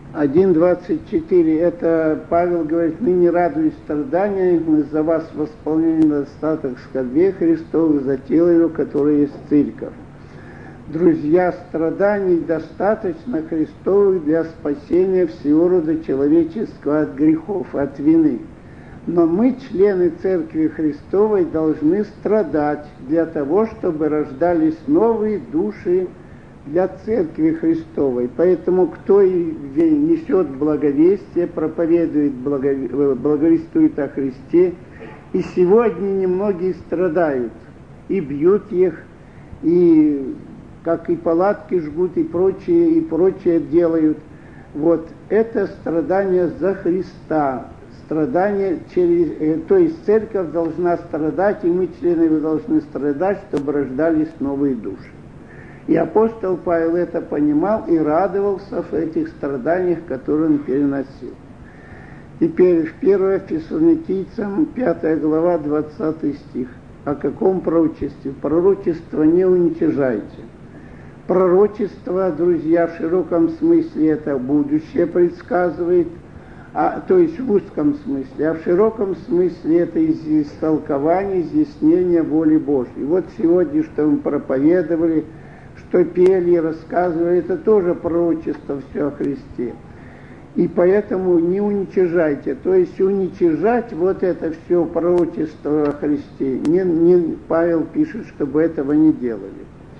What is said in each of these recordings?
1:24. Это Павел говорит: ныне радуюсь страданиями за вас, восполнение недостаток скорбей Христовых за тело его, которое есть церковь. Друзья, страданий достаточно Христовых для спасения всего рода человеческого от грехов, от вины. Но мы, члены Церкви Христовой, должны страдать для того, чтобы рождались новые души для Церкви Христовой. Поэтому кто несет благовестие, проповедует, благовествует о Христе, и сегодня немногие страдают, и бьют их, и как и палатки жгут, и прочее делают. Вот это страдание за Христа. Страдание то есть церковь должна страдать, и мы, члены его, должны страдать, чтобы рождались новые души. И апостол Павел это понимал и радовался в этих страданиях, которые он переносил. Теперь в 1 Фессалоникийцам 5 глава 20 стих. О каком пророчестве? Пророчество не уничижайте. Пророчество, друзья, в широком смысле это будущее предсказывает, то есть в узком смысле, а в широком смысле это истолкование, изъяснение воли Божьей. Вот сегодня, что мы проповедовали, что пели, рассказывали, это тоже пророчество все о Христе. И поэтому не уничижайте, то есть уничижать вот это все пророчество о Христе. Павел пишет, чтобы этого не делали.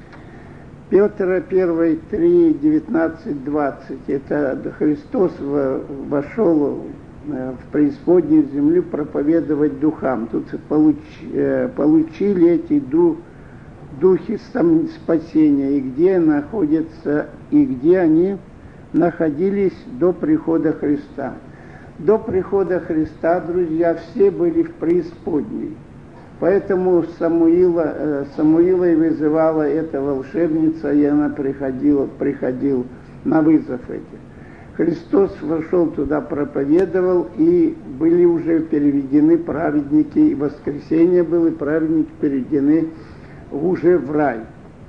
Петра 1, 3, 19, 20. Это Христос вошел в преисподнюю землю проповедовать духам. Тут получили эти духи спасения, и где находятся, и где они находились до прихода Христа. До прихода Христа, друзья, все были в преисподней. Поэтому Самуила и вызывала эта волшебница, и она приходил на вызов этих. Христос вошел туда, проповедовал, и были уже переведены праведники, и воскресенье было, и праведники переведены уже в рай.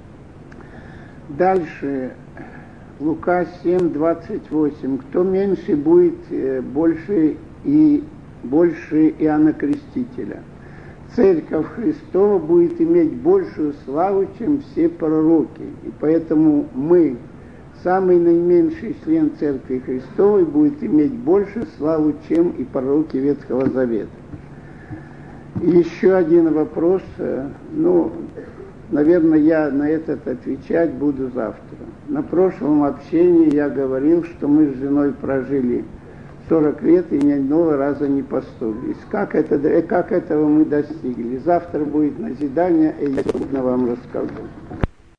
Дальше, Лука 7, 28. Кто меньше будет, больше Иоанна Крестителя. Церковь Христова будет иметь большую славу, чем все пророки. И поэтому мы, самый наименьший член Церкви Христовой, будет иметь большую славу, чем и пророки Ветхого Завета. И еще один вопрос. Наверное, я на этот отвечать буду завтра. На прошлом общении я говорил, что мы с женой прожили 40 лет и ни одного раза не постулись. Как этого мы достигли? Завтра будет назидание, и я вам расскажу.